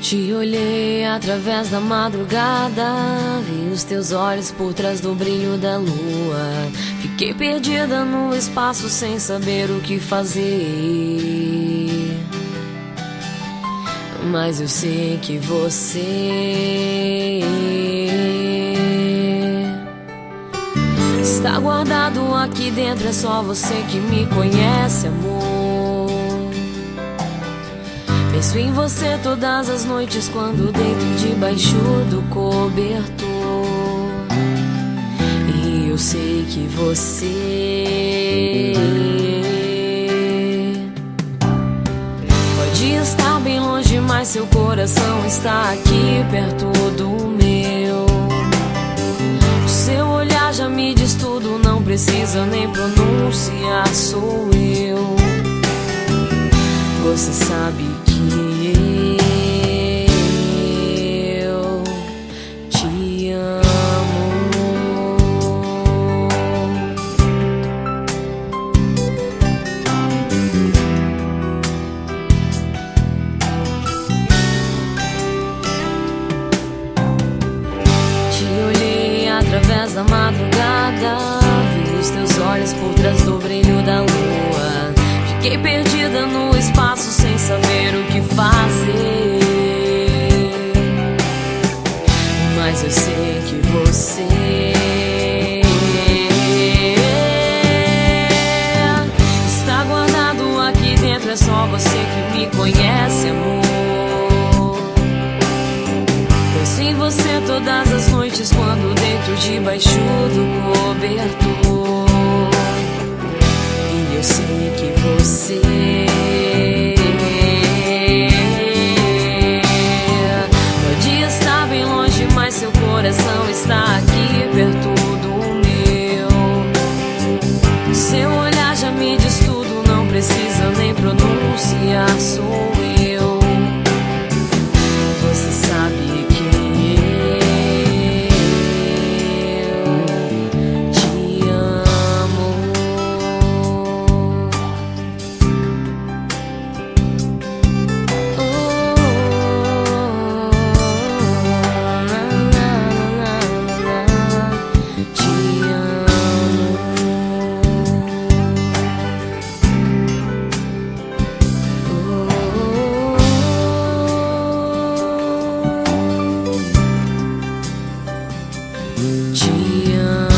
Te olhei através da madrugada, vi os teus olhos por trás do brilho da lua. Fiquei perdida no espaço sem saber o que fazer. Mas eu sei que você está guardado aqui dentro. É só você que me conhece, amor. Penso em você todas as noites quando deito debaixo do cobertor. E eu sei que você pode estar bem longe, mas seu coração está aqui perto do meu. O seu olhar já me diz tudo, não precisa nem pronunciar, sou eu. Você sabe que eu te amo. Te olhei através da madrugada, vi os teus olhos por trás do brilho da lua. Fiquei perdida no espaço sem saber o que fazer. Mas eu sei que você está guardado aqui dentro. É só você que me conhece, amor. Penso em você todas as noites quando deito debaixo do cobertor. E eu sei que você pode estar bem longe, mas seu coração está aqui perto do meu. Seu olhar já me diz tudo, não precisa nem pronunciar, sou eu. Você sabe que eu te amo. Te amo.